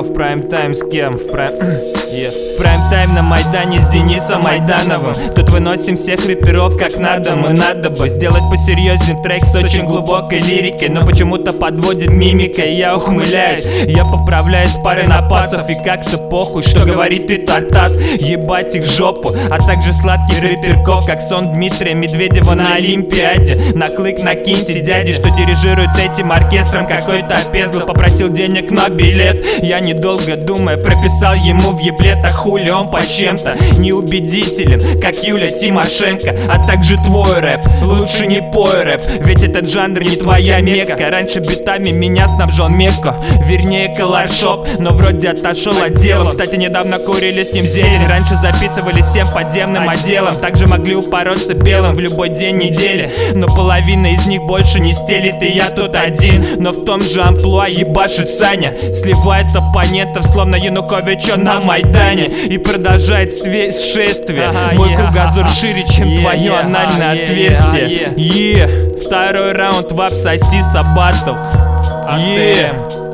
в прайм-тайм с кем? В прайм-тайм на Майдане с Денисом Майдановым. Тут выносим всех рэперов как надо. Мы надо бы сделать посерьезнее трек с очень глубокой лирикой, но почему-то подводит мимика, и я ухмыляюсь. Я поправляюсь пары напасов, и как-то похуй, что говорит и Тартас. Ебать их в жопу, а также сладких рэперков, как сон Дмитрия Медведева на Олимпиаде. На клык накиньте дяди, что дирижирует этим оркестром. Какой-то опезло попросил денег на билет. Я, недолго думая, прописал ему в еблет. А хули он по чем-то неубедителен, как Юля Тимошенко. А также твой рэп, лучше не пой рэп, ведь этот жанр не твоя мека. Раньше битами меня снабжал Мекко, вернее Колоршоп, но вроде отошел от дела. Кстати, недавно курили с ним зелень. Раньше записывали всем подземным отделом, также могли упороться белым в любой день недели, но половина из них больше не стелит, и я тут один. Но в том же амплуа ебашит Саня, сливает оппонентов, словно Януковича на Майдане, и продолжает шествие. Мой кругозор шире, чем твое анальное отверстие. Второй раунд в Абсоси Сабатов.